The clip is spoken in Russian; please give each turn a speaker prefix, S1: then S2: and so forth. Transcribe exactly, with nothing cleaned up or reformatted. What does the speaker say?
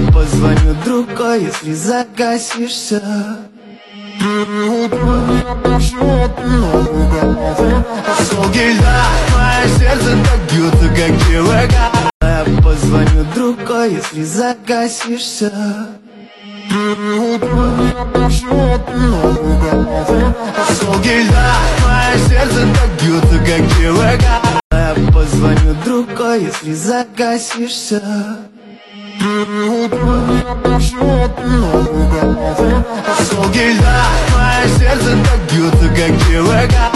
S1: позвоню другой, если загасишься. Долгий льда, мое сердце так бьется, как ЧВК. Я позвоню другой, если загасишься. Долгий льда, мое сердце так бьется, как ЧВК. Я позвоню другой, если загасишься. Долгий льда, мое сердце так бьется, как ЧВК.